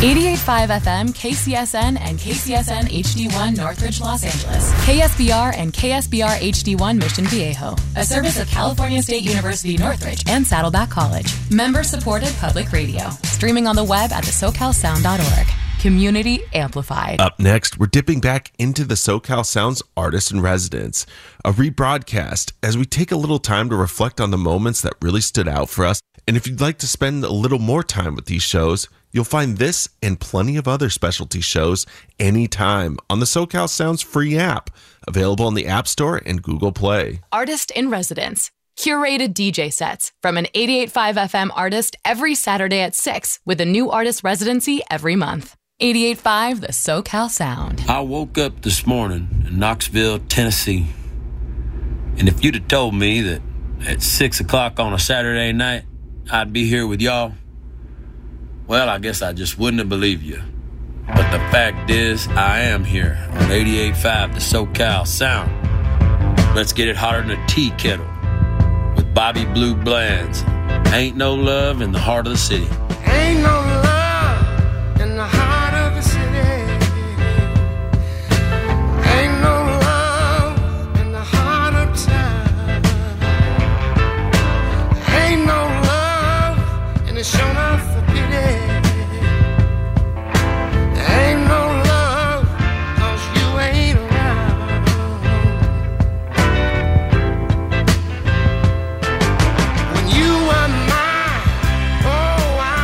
88.5 FM, KCSN, and KCSN HD1 Northridge, Los Angeles. KSBR and KSBR HD1 Mission Viejo. A service of California State University Northridge and Saddleback College. Member-supported public radio. Streaming on the web at thesocalsound.org. Community amplified. Up next, we're dipping back into the SoCal Sounds Artist in Residence, a rebroadcast as we take a little time to reflect on the moments that really stood out for us. And if you'd like to spend a little more time with these shows, you'll find this and plenty of other specialty shows anytime on the SoCal Sounds free app, available on the App Store and Google Play. Artist in Residence. Curated DJ sets from an 88.5 FM artist every Saturday at 6 with a new artist residency every month. 88.5 The SoCal Sound. I woke up this morning in Knoxville, Tennessee, and if you'd have told me that at 6 o'clock on a Saturday night I'd be here with y'all, well, I guess I just wouldn't have believed you. But the fact is, I am here on 88.5 The SoCal Sound. Let's get it hotter than a tea kettle with Bobby Blue Bland's Ain't No Love in the Heart of the City. Ain't no love in the heart of the city. Ain't no love in the heart of town. Ain't no love and it's shown up for pity. Ain't no love 'cause you ain't around. When you were mine, oh I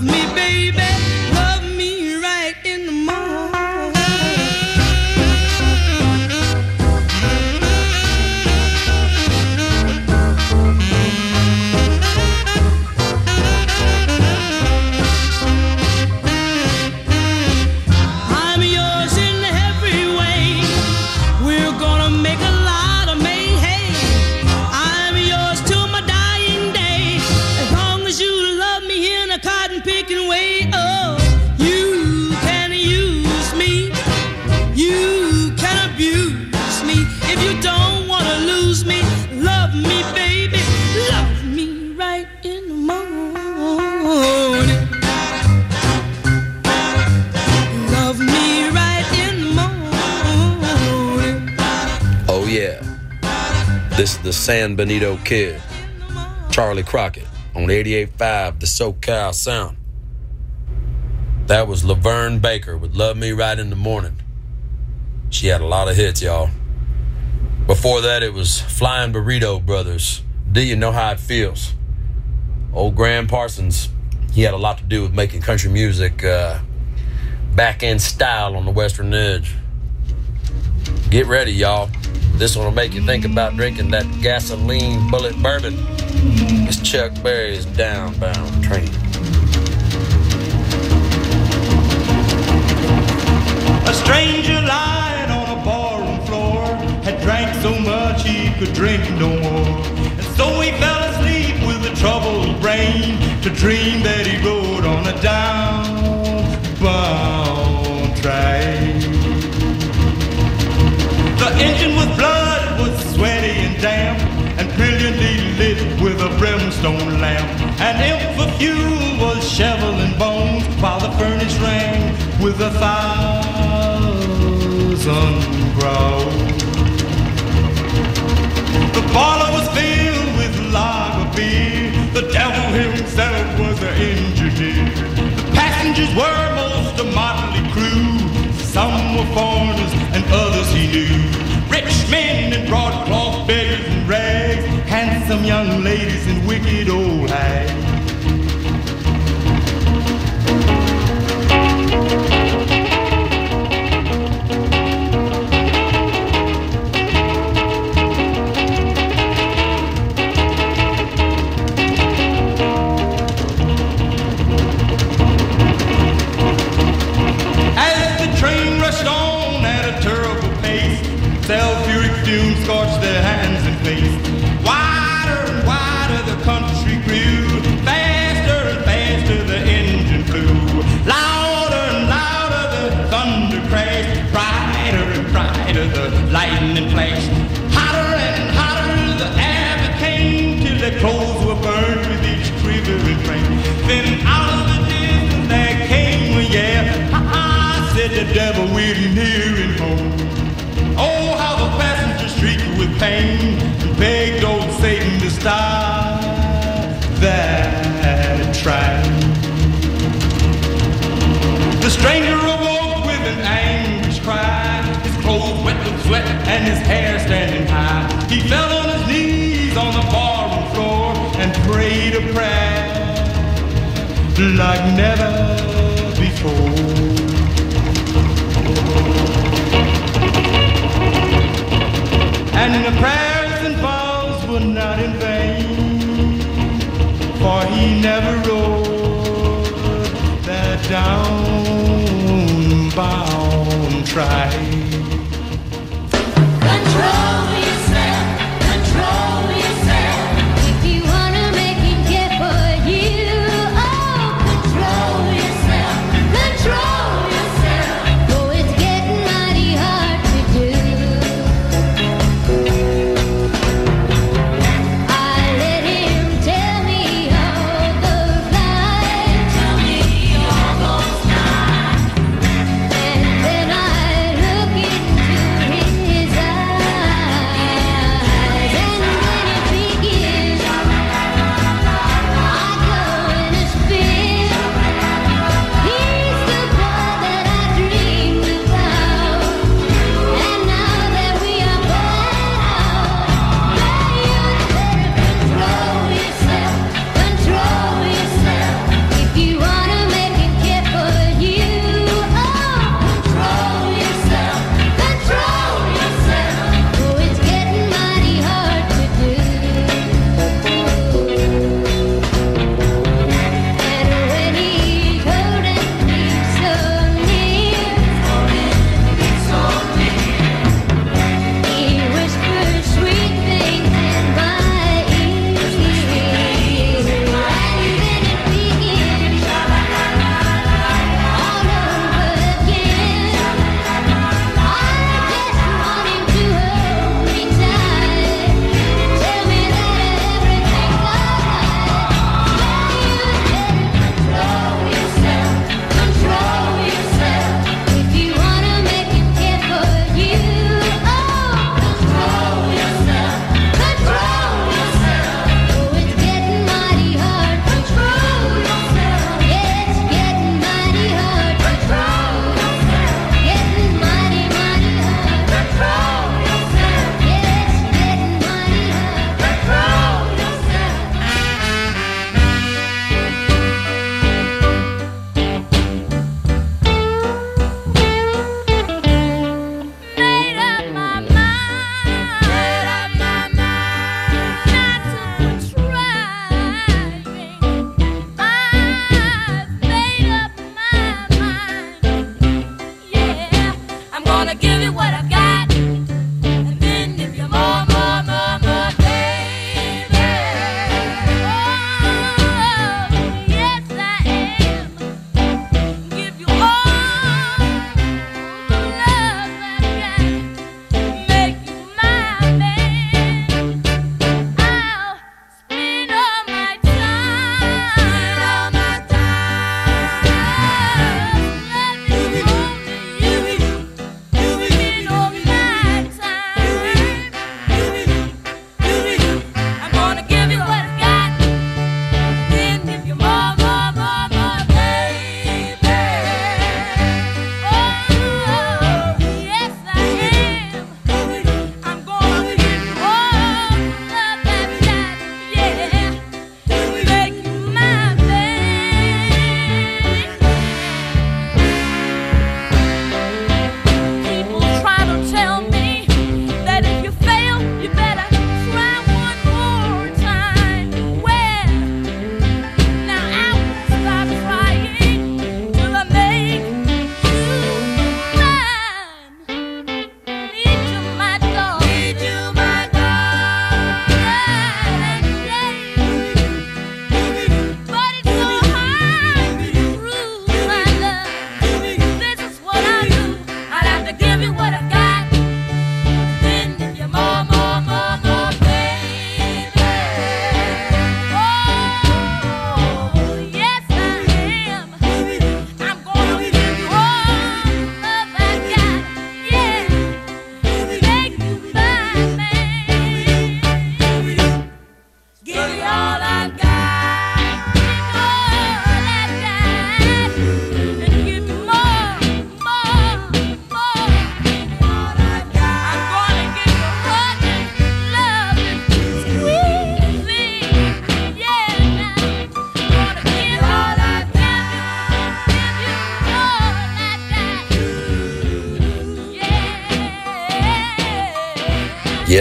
me, baby, love me right in the morning. I'm yours in every way. We're gonna make a lot of hay. I'm yours till my dying day, as long as you love me in a cotton picking way. Oh, you can use me, you can abuse me. If you don't wanna lose me, love me, baby, love me right in the morning. Love me right in the morning. Oh, yeah. This is the San Benito Kid, Charlie Crockett, on 88.5, the SoCal Sound. That was Laverne Baker with Love Me Right in the Morning. She had a lot of hits, y'all. Before that, it was Flying Burrito Brothers. Do You Know How It Feels? Old Graham Parsons, he had a lot to do with making country music back in style on the Western Edge. Get ready, y'all. This one will make you think about drinking that gasoline bullet bourbon. It's Chuck Berry's Downbound Train. A stranger lying on a barroom floor had drank so much he could drink no more. And so he fell asleep with a troubled brain to dream that he rode on a downbound train. The engine was blood, was sweaty and damp, and brilliantly lit with a brimstone lamp. And if the fuel was shoveling bones, while the furnace rang with 1,000 groans. The parlor was filled with lager beer. The devil himself was the engineer. The passengers were most a motley crew. Some were foreigners and others he knew. Rich men in broadcloth, beggars in rags, handsome young ladies and wicked old hags. Sulfuric fumes scorched their hands and face. Wider and wider the country grew. Faster and faster the engine flew. Louder and louder the thunder crashed. Brighter and brighter the lightning flashed. Hotter and hotter the air became, till their clothes were burned with each quivering flame. Then out of the distance there came a yell. Ha-ha, said the devil, we're nearing home. Oh, how the passengers shrieked with pain and begged old Satan to stop that train. The stranger awoke with an anguish cry, his clothes wet with sweat and his hair standing high. He fell on his knees on the barroom floor and prayed a prayer like never before. And the prayers and vows were not in vain, for he never rode that downbound train. Control yourself, control yourself. If you wanna make it get for you, oh, control yourself, control yourself. Oh, it's getting mighty hard to do. I let him tell me all the flight, tell me almost night, and then I look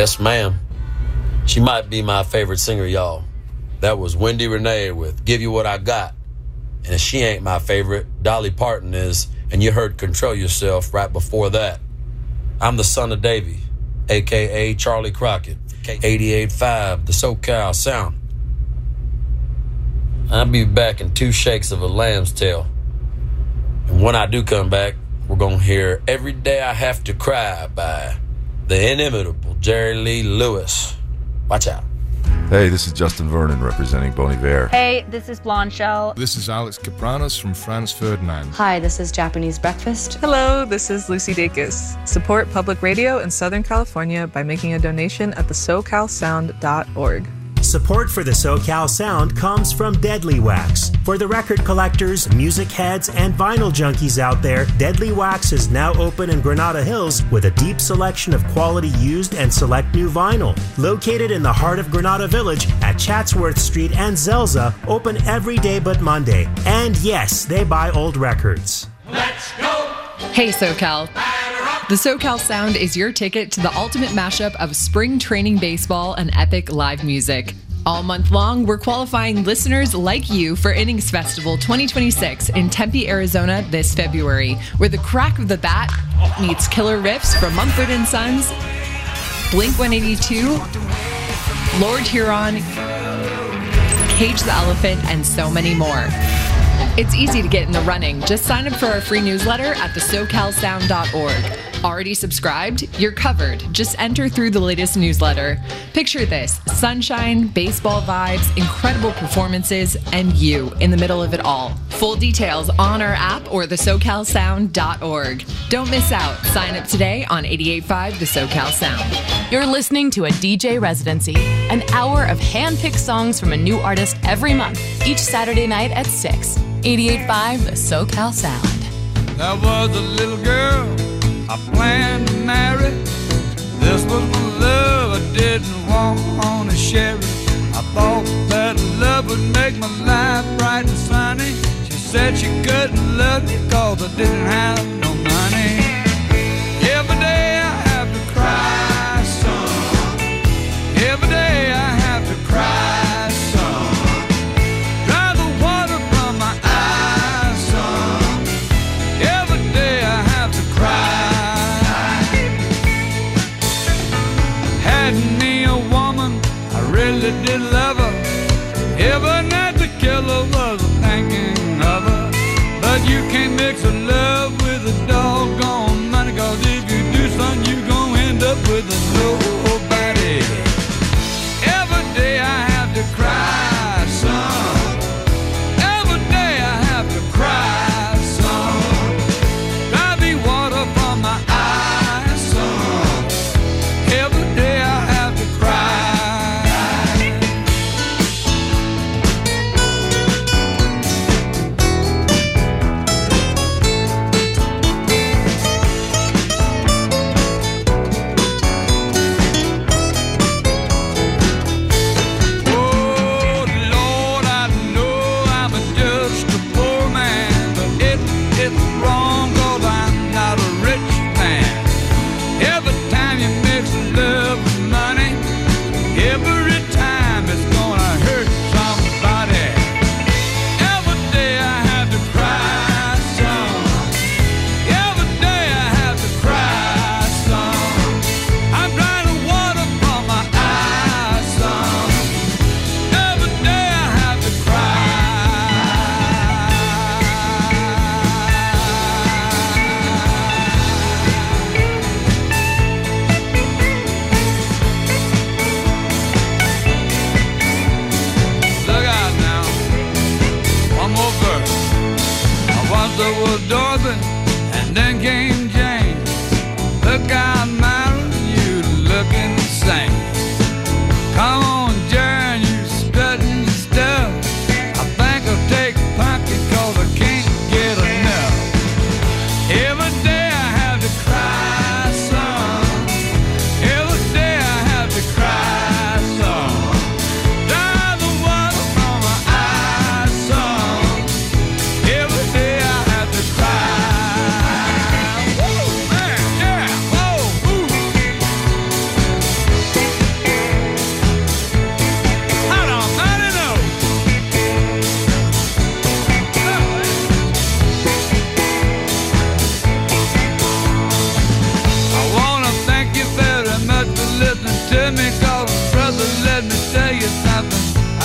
Yes, ma'am. She might be my favorite singer, y'all. That was Wendy Renee with Give You What I Got. And if she ain't my favorite, Dolly Parton is, and you heard Control Yourself right before that. I'm the son of Davy, a.k.a. Charlie Crockett, 88.5, the SoCal Sound. I'll be back in 2 shakes of a lamb's tail. And when I do come back, we're going to hear Every Day I Have to Cry by the inimitable Jerry Lee Lewis. Watch out. Hey, this is Justin Vernon representing Bon Iver. Hey, this is Blonde Shell. This is Alex Kapranos from Franz Ferdinand. Hi, this is Japanese Breakfast. Hello, this is Lucy Dacus. Support public radio in Southern California by making a donation at the SoCalSound.org. Support for the SoCal Sound comes from Deadly Wax. For the record collectors, music heads, and vinyl junkies out there, Deadly Wax is now open in Granada Hills with a deep selection of quality used and select new vinyl. Located in the heart of Granada Village at Chatsworth Street and Zelza, open every day but Monday. And yes, they buy old records. Let's go! Hey, SoCal. The SoCal Sound is your ticket to the ultimate mashup of spring training baseball and epic live music. All month long, we're qualifying listeners like you for Innings Festival 2026 in Tempe, Arizona this February, where the crack of the bat meets killer riffs from Mumford & Sons, Blink-182, Lord Huron, Cage the Elephant, and so many more. It's easy to get in the running. Just sign up for our free newsletter at thesocalsound.org. Already subscribed? You're covered. Just enter through the latest newsletter. Picture this: sunshine, baseball vibes, incredible performances, and you in the middle of it all. Full details on our app or thesocalsound.org. Don't miss out. Sign up today on 88.5 The SoCal Sound. You're listening to a DJ Residency, an hour of hand-picked songs from a new artist every month, each Saturday night at 6. 88.5 The SoCal Sound. There was a little girl I planned to marry. This was my love, I didn't want to share it. I thought that love would make my life bright and sunny. She said she couldn't love me 'cause I didn't have no money. Every day I have to cry some. Every day I have to cry some. Dry the water from my eyes some. Every day I have to cry. Had me a woman, I really did love her. Every night the killer was thinking of her. But you can't mix a love with a doggone money, 'cause if you do something, you gon' end up with a nobody. Every day I have to cry some. Every day I have to cry some. Dry me water from my eyes some. Every day I have to cry.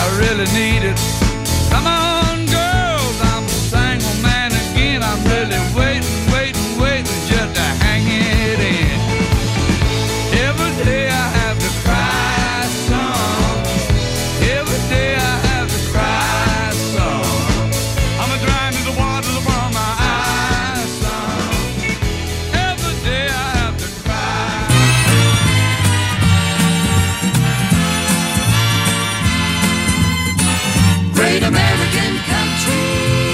really need it. Come on, girls, I'm a single man again. I'm really waiting just to hang it in. Every day I have to cry some. Every day I have to cry some. I'm a drying in the waters upon my eyes some. Every day I have to cry. Great American country.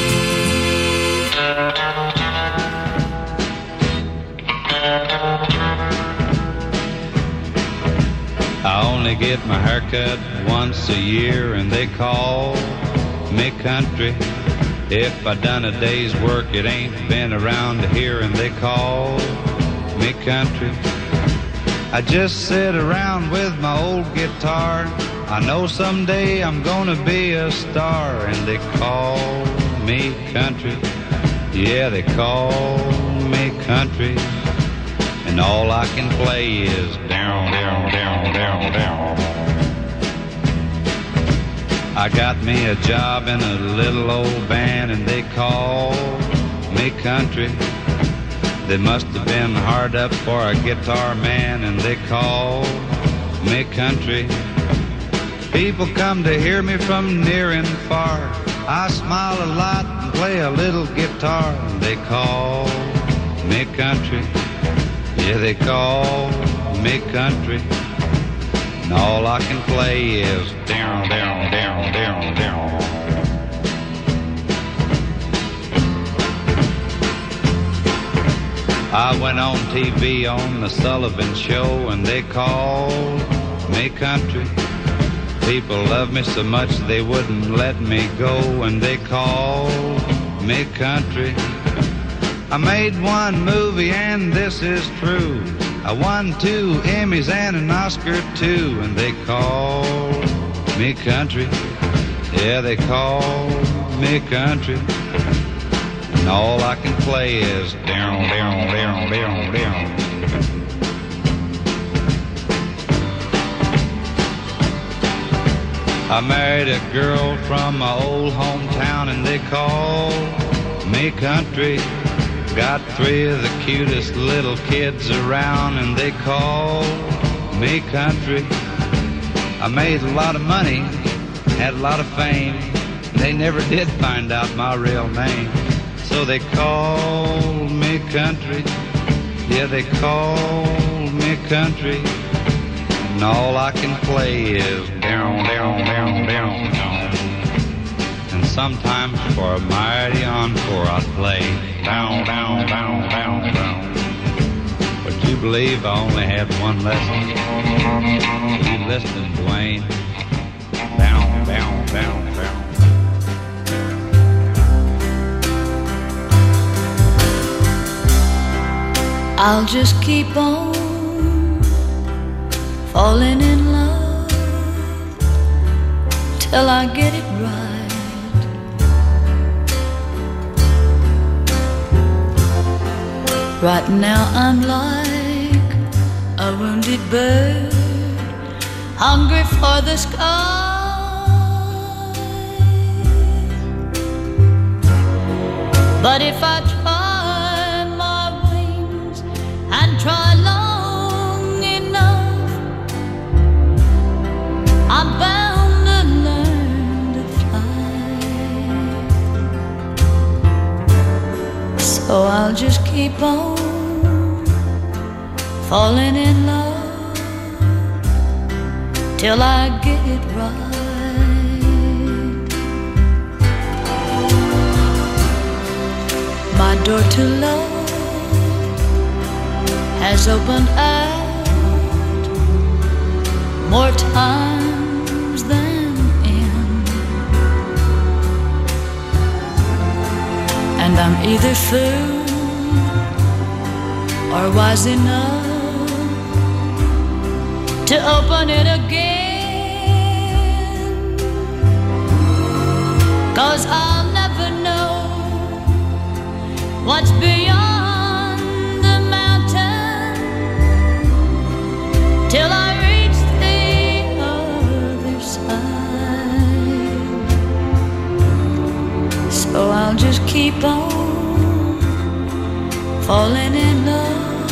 I only get my haircut once a year and they call me country. If I done a day's work, it ain't been around here and they call me country. I just sit around with my old guitar. I know someday I'm gonna be a star and they call me country. Yeah, they call me country. And all I can play is down, down, down, down, down. I got me a job in a little old band and they call me country. They must have been hard up for a guitar man and they call me country. People come to hear me from near and far. I smile a lot and play a little guitar and they call me country. Yeah, they call me country. And all I can play is down, down, down, down, down. I went on TV on the Sullivan Show and they called me country. People love me so much they wouldn't let me go and they called me country. I made one movie and this is true. I won 2 Emmys and an Oscar too and they called me country. Yeah, they called me country. And all I can play is down, down, down, down, down. I married a girl from my old hometown and they called me country. Got 3 of the cutest little kids around and they called me country. I made a lot of money, had a lot of fame. They never did find out my real name. So they called me country. Yeah, they called me country. And all I can play is down, down, down, down, down. And sometimes for a mighty encore I'd play down, down, down, down, down. Would you believe I only had one lesson? You listening, Dwayne? Down, down, down, down. I'll just keep on falling in love till I get it right. Right now I'm like a wounded bird, hungry for the sky. But if I try my wings and try long enough, I'm bound to learn to fly. So I'll just keep on falling in love till I get it right. My door to love has opened out more times than in, and I'm either fool or wise enough to open it again, 'cause I'll never know what's beyond the mountain till I reach the other side. I'll just keep on falling in love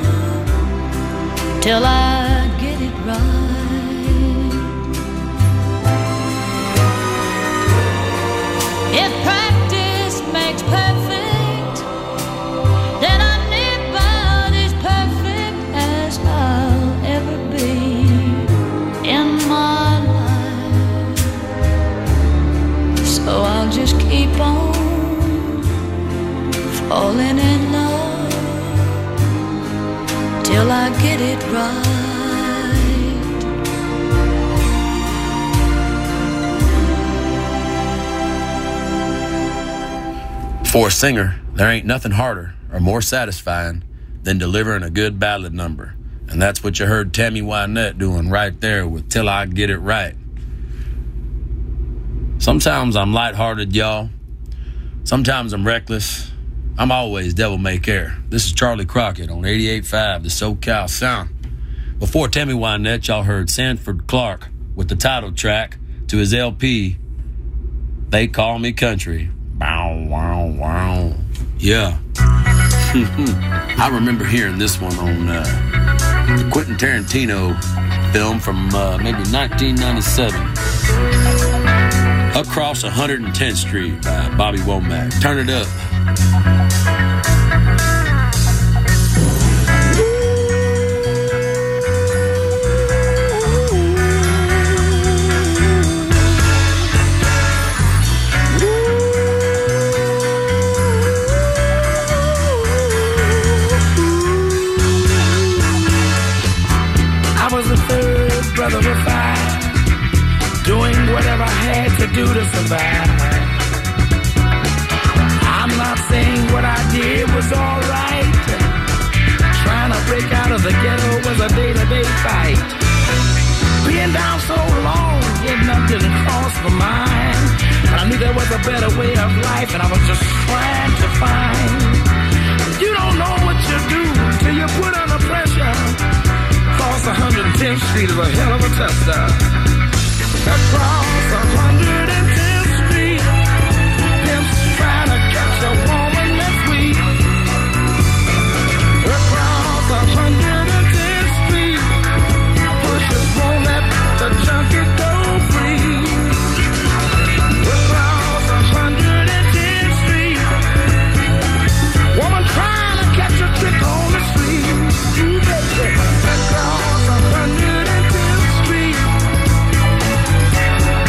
till I get it right. If practice makes perfect, then I'm about as perfect as I'll ever be in my life. So I'll just keep on falling in love till I get it right. For a singer, there ain't nothing harder or more satisfying than delivering a good ballad number. And that's what you heard Tammy Wynette doing right there with Till I Get It Right. Sometimes I'm lighthearted, y'all. Sometimes I'm reckless. I'm always devil may care. This is Charlie Crockett on 88.5, the SoCal Sound. Before Tammy Wynette, y'all heard Sanford Clark with the title track to his LP, They Call Me Country. Bow, wow, wow. Yeah. I remember hearing this one on the Quentin Tarantino film from maybe 1997. Across 110th Street by Bobby Womack. Turn it up. Brother of five, doing whatever I had to do to survive. I'm not saying what I did was alright. Trying to break out of the ghetto was a day-to-day fight. Being down so long, getting up didn't cross my mind. But I knew there was a better way of life, and I was just trying to find. You don't know what you do till you put under pressure. Across 110th Street is a hell of a tester. Across 110th Street, pimps trying to catch a woman that's weak. Across 110th Street, pushers won't let the junkie go free. Across 110th Street, woman trying to catch a trick on the street. You bet. Across 110th Street,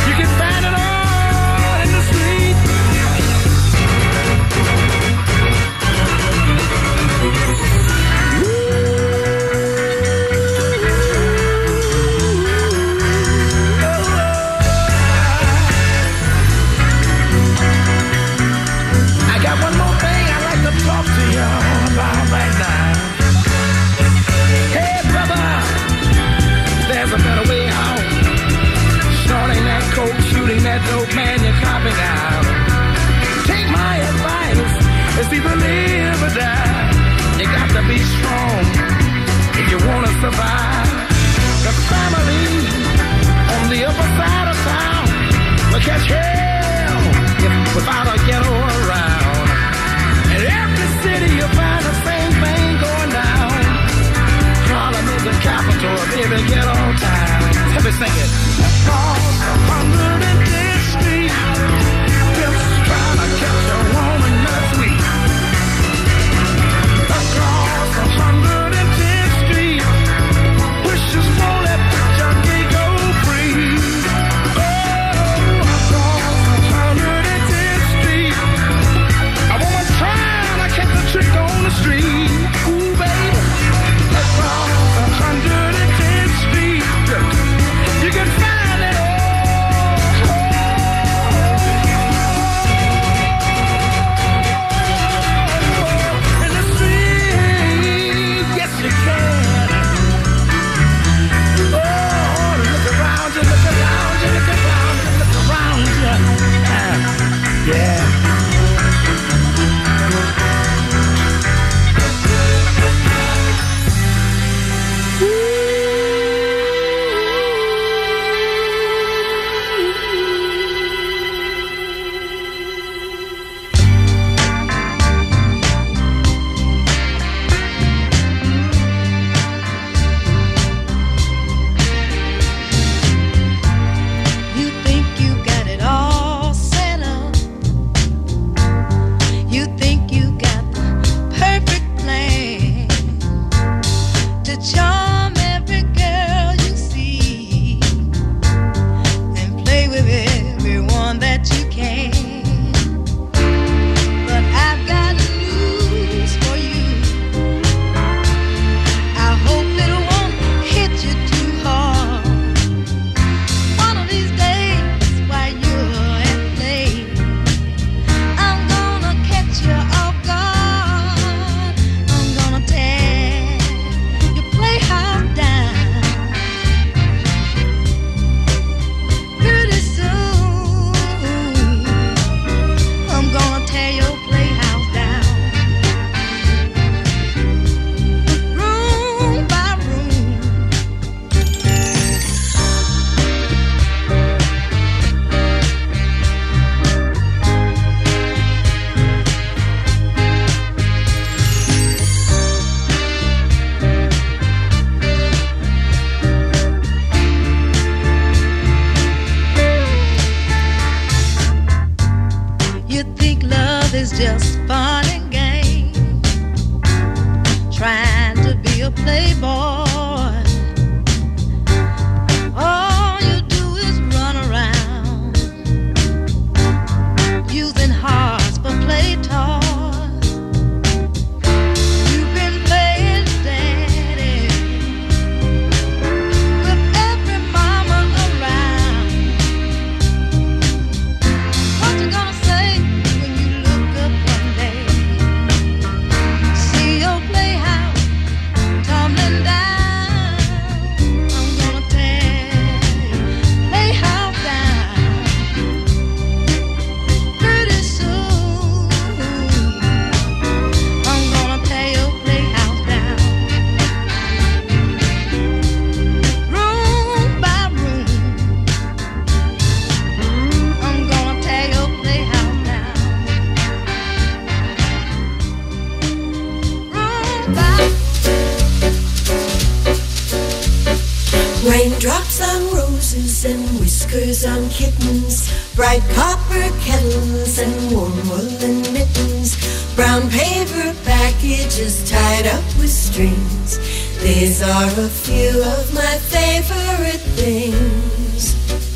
stickers on kittens, bright copper kettles and warm woolen mittens, brown paper packages tied up with strings. These are a few of my favorite things.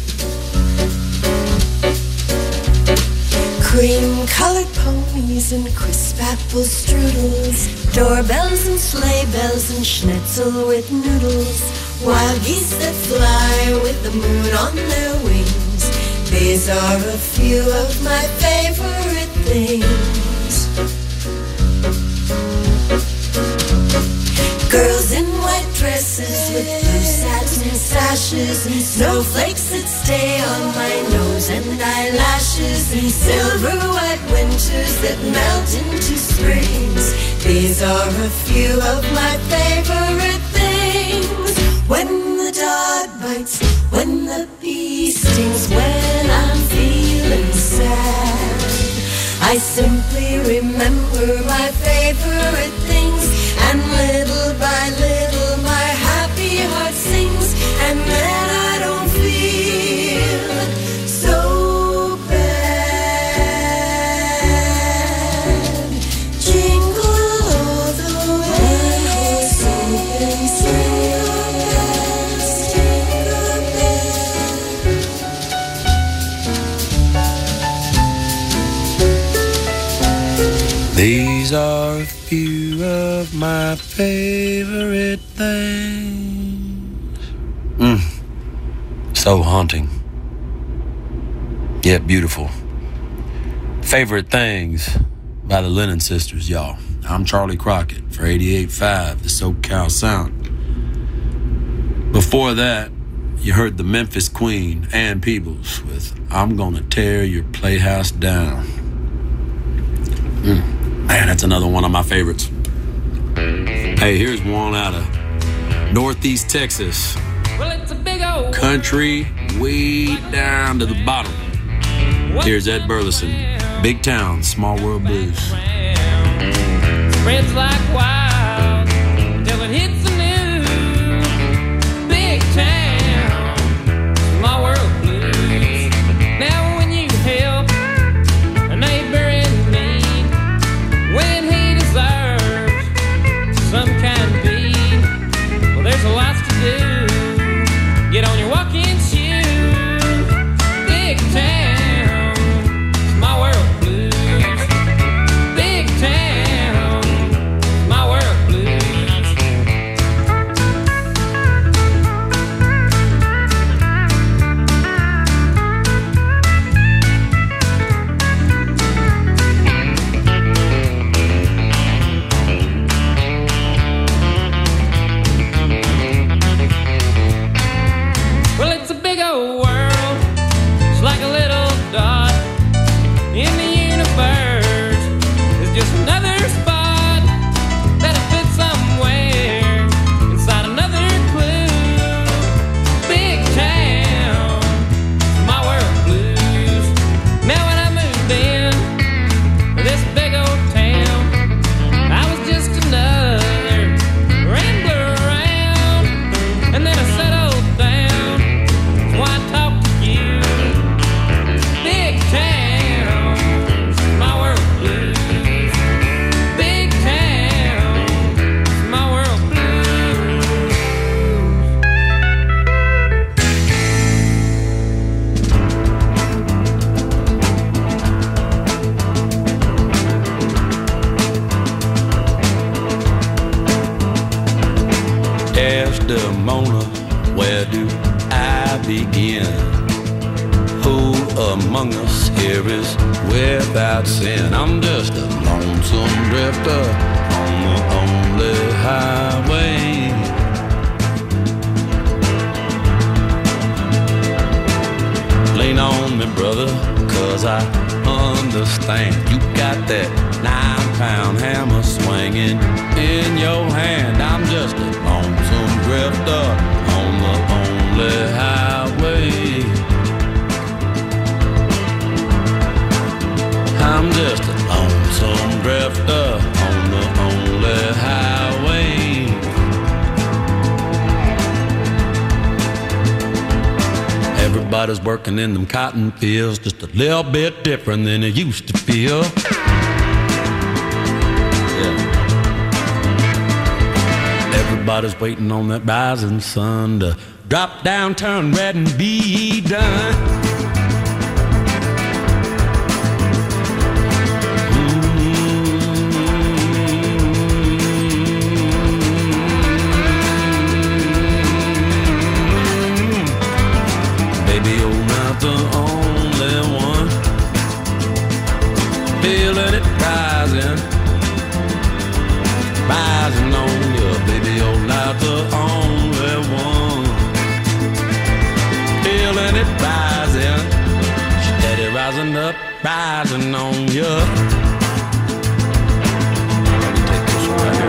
Cream-colored ponies and crisp apple strudels, doorbells and sleigh bells and schnitzel with noodles, wild geese that fly with the moon on their wings. These are a few of my favorite things. Girls in white dresses with blue satin sashes, and snowflakes that stay on my nose and eyelashes, and silver white winters that melt into springs. These are a few of my favorite things. When the dog bites, when the bee stings, when I'm feeling sad, I simply remember my favorite things, and little by little my happy heart sings, and then I don't feel so bad. Jingle all the way, open sleigh bells, jingle bells. These are a few of my favorite things. So haunting, yet beautiful. Favorite Things by the Lennon Sisters, y'all. I'm Charlie Crockett for 88.5, the SoCal Sound. Before that, you heard the Memphis Queen, Ann Peebles, with I'm Gonna Tear Your Playhouse Down. Man, that's another one of my favorites. Hey, here's one out of Northeast Texas. Well, it's a big old Country way down to the bottom. Here's Ed Burleson, Big Town, Small World Blues. spreads like wild till it hits the news. Big town, small world blues. Now when you help a neighbor in need, when he deserves some kind of deed, well, there's a lot to do. Get on your walking shoes. Big town, small world blues. Big town, small world blues. Well, it's a big old world. It's like a little dot in the universe. It's just another spot that'll fit somewhere inside another clue. Big town, my world blues. Now when I moved in this big old town, I was just another rambler around, and then I settled down. So I talk to you. Big town, my world blues. Big town, my world blues. Desdemona, where do I begin? Who among us here is without sin? I'm just a lonesome drifter on the only highway. Lean on me, brother, 'cause I understand. You got that 9-pound hammer swinging in your hand. I'm just a lonesome drifter on the only highway. I'm just a lonesome drifter on the only highway. Everybody Everybody's working in them cotton fields, just a little bit different than it used to feel. Yeah. Everybody's waiting on that rising sun to drop down, turn red, and be done. Baby, you're not the only one feeling it rising, rising on you. Baby, you're not the only one feeling it rising, steady rising up, rising on you. Let me take this one right here.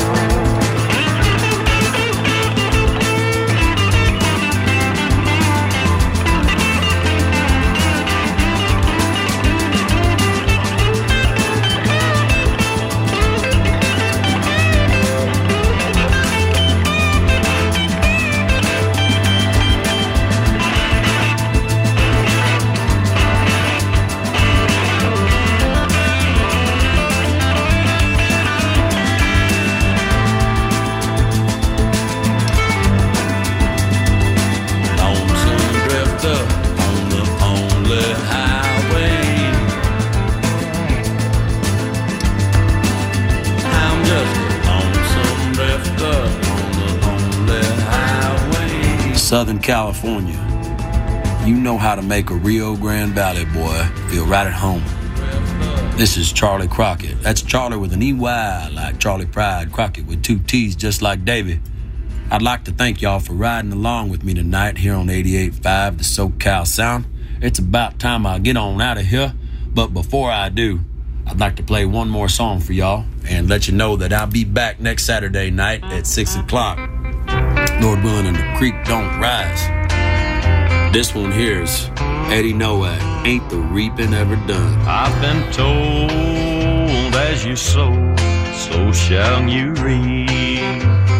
Southern California, you know how to make a Rio Grande Valley boy feel right at home. This is Charlie Crockett. That's Charlie with an EY, like Charlie Pride, Crockett with 2 T's, just like Davy. I'd like to thank y'all for riding along with me tonight here on 88.5, the SoCal Sound. It's about time I get on out of here, but before I do, I'd like to play one more song for y'all and let you know that I'll be back next Saturday night at 6 o'clock. Lord willing and the creek don't rise. This one here is Eddie Nowak, Ain't the Reaping Ever Done. I've been told as you sow, so shall you reap.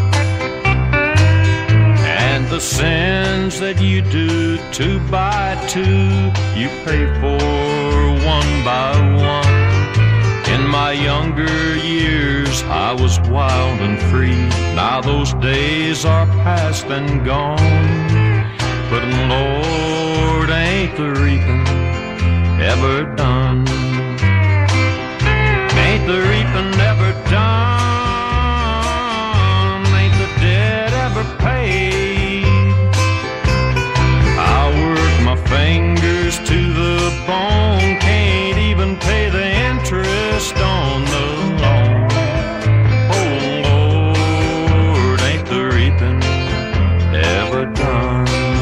And the sins that you do 2 by 2, you pay for 1 by 1. In my younger years, I was wild and free. Now those days are past and gone. But Lord, ain't the reaping ever done? Ain't the reaping ever done? Ain't the debt ever paid? I work my fingers to the bone, can't even pay the interest on the loan. Oh Lord, ain't the reaping ever done?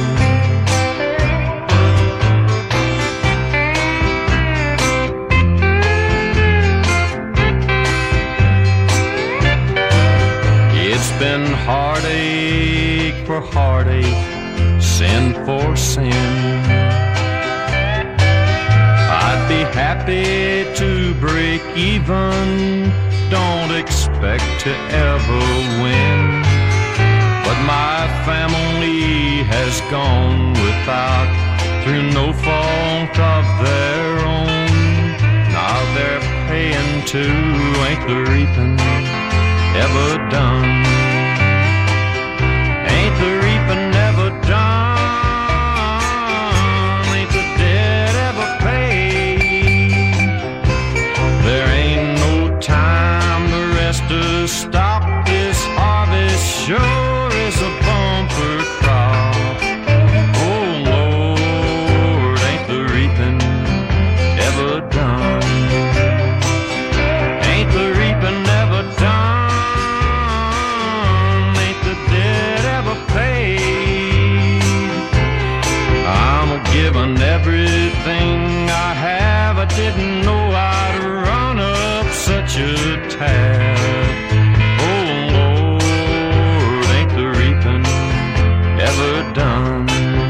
It's been heartache for heartache, sin for sin. I'd be happy to break even, don't expect to ever win. But my family has gone without, through no fault of their own. Now they're paying too, ain't the reaping ever done? Ain't the reaping ever done? Ain't the debt ever paid? There ain't no time the rest to stop. This harvest sure is a bumper crop. Oh Lord, ain't the reaping ever done? Ain't the reaping ever done? Given everything I have, I didn't know I'd run up such a tab. Oh Lord, ain't the reaping ever done?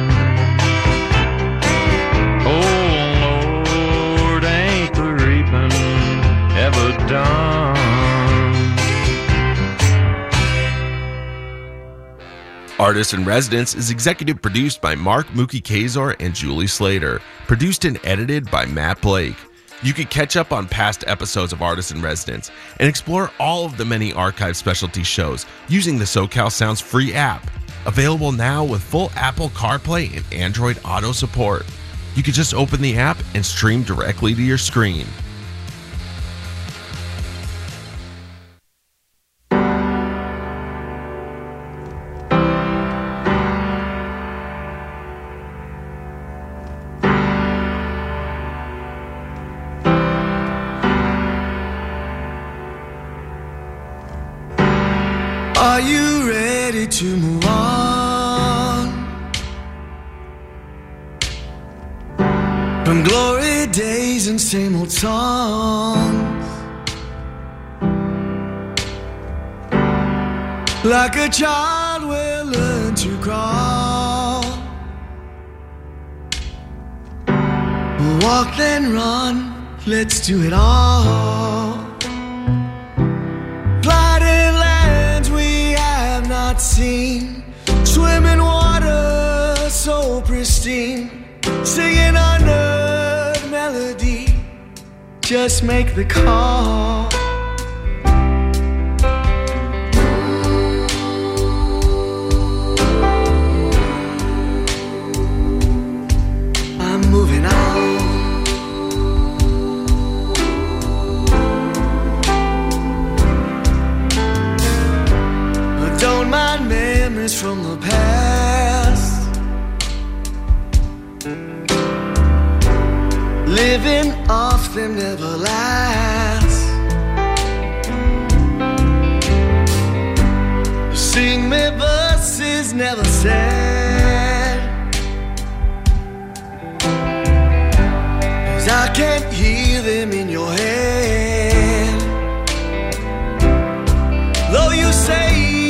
Oh Lord, ain't the reaping ever done? Artist in Residence is executive produced by Mark Mookie Kazor and Julie Slater. Produced and edited by Matt Blake. You can catch up on past episodes of Artist in Residence and explore all of the many archive specialty shows using the SoCal Sounds free app. Available now with full Apple CarPlay and Android Auto support. You can just open the app and stream directly to your screen. Are you ready to move on from glory days and same old songs? Like a child will learn to crawl, walk then run, let's do it all. Fly to lands we have not seen, swim in water so pristine, sing an unknown melody, just make the call. I'm moving on. Don't mind memories from the past, living off them never lasts. Sing me verses never said, 'cause I can't hear them in your head. Though you say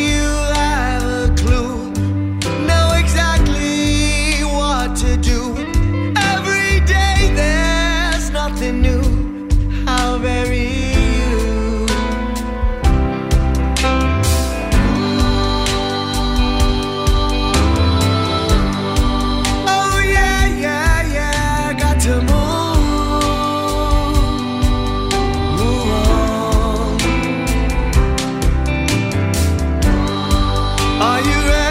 to do every day, there's nothing new. How very you. Oh yeah, yeah, yeah, got to move on. Are you ready?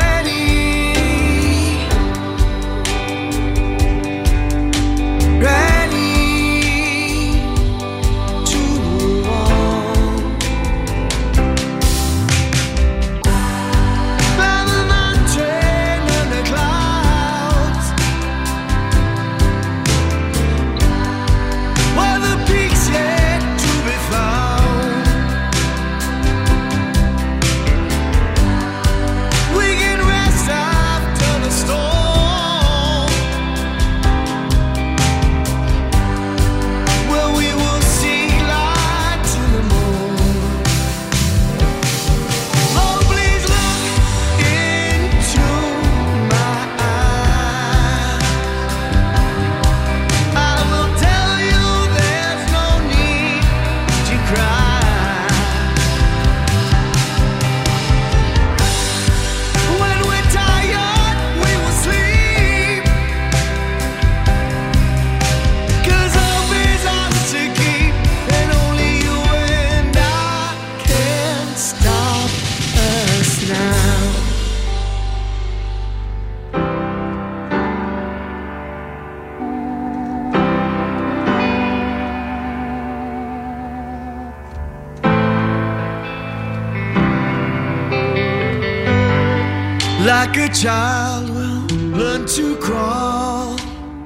Like a child will learn to crawl,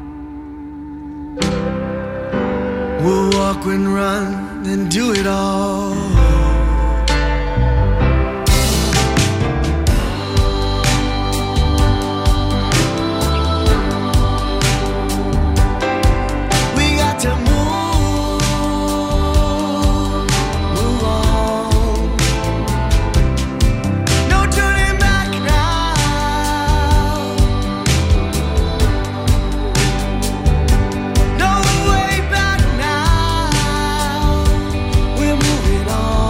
we'll walk and run and do it all. We got to move on. No turning back now. No way back now. We're moving on.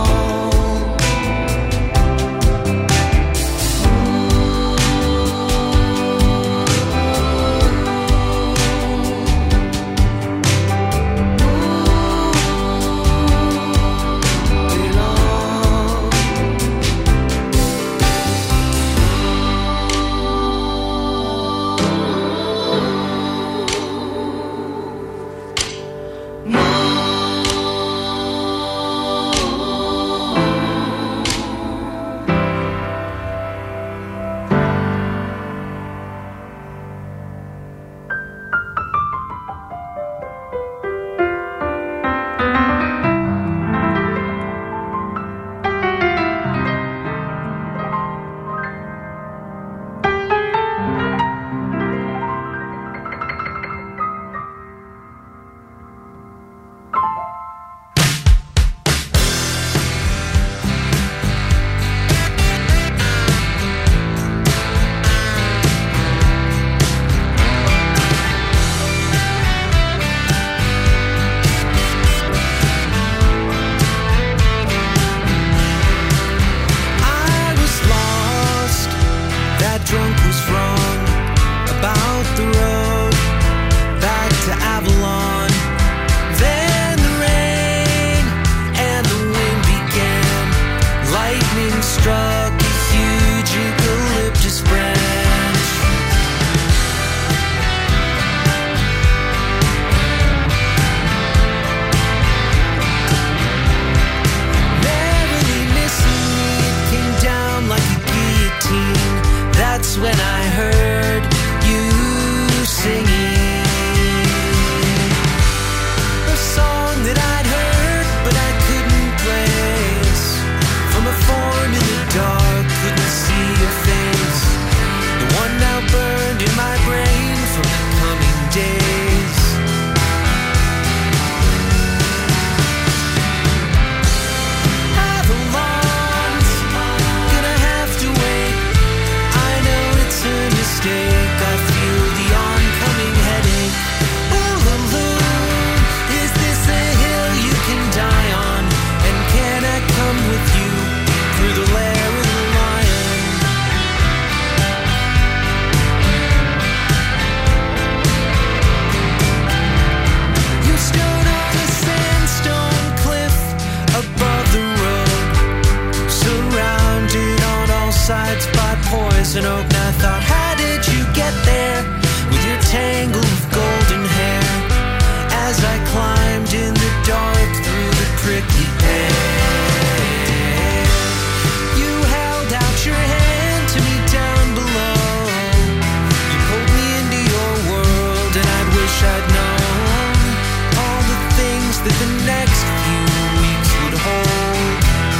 an oak, and I thought, how did you get there with your tangle of golden hair? As I climbed in the dark through the prickly pear, you held out your hand to me down below. You pulled me into your world, and I'd wish I'd known all the things that the next few weeks would hold.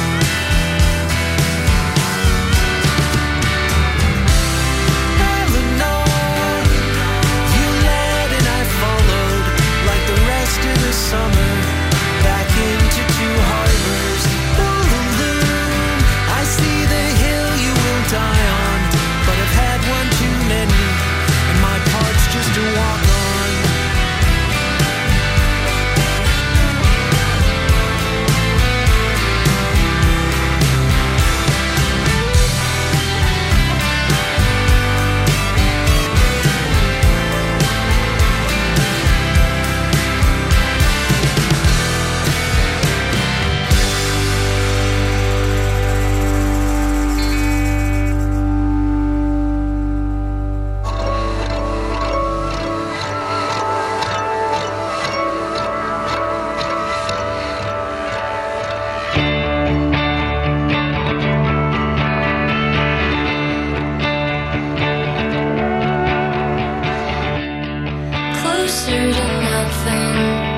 Eleanor, you led and I followed like the rest of the summer back into Two Harbors. Ullaloo, I see the hill you will die on, but I've had one too many, and my part's just to walk on. Closer to nothing.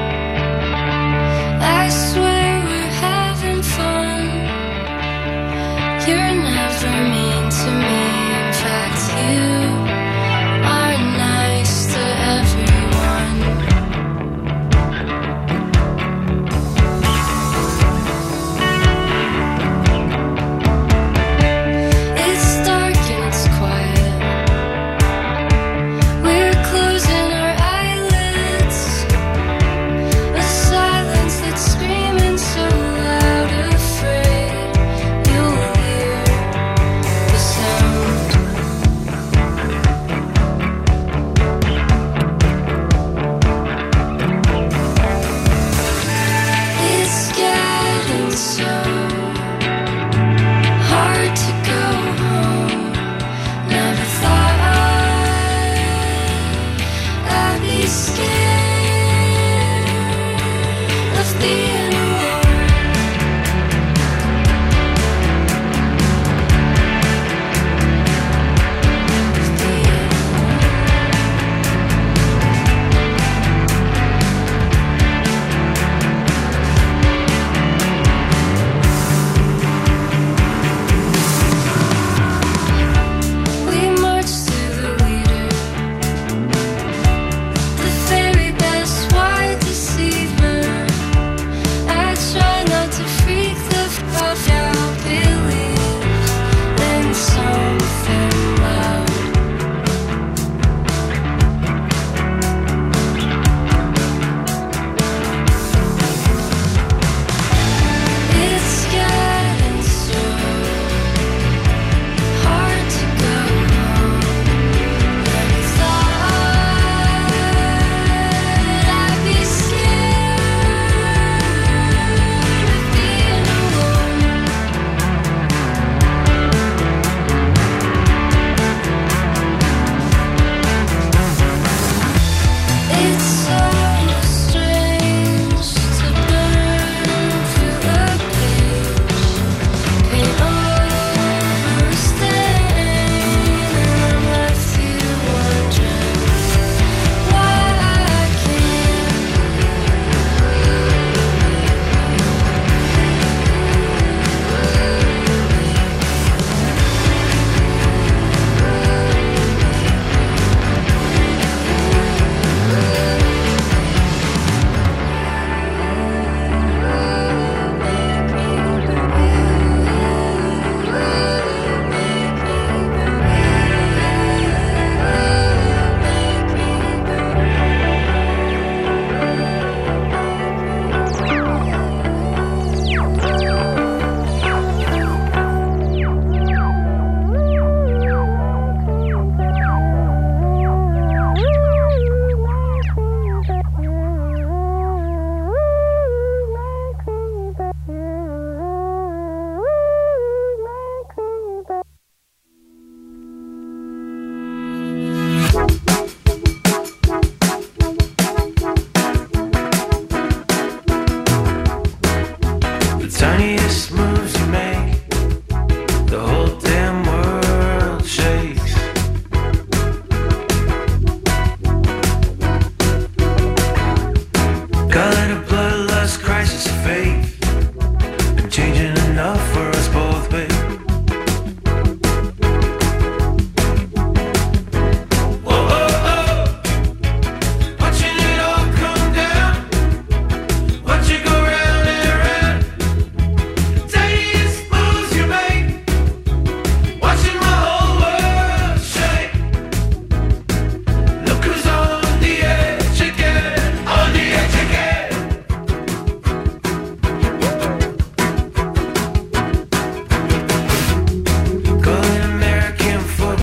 I swear we're having fun. You're never mean to me. In fact, you are nice to everyone. It's dark and it's quiet. We're closing our eyelids. tiniest moon.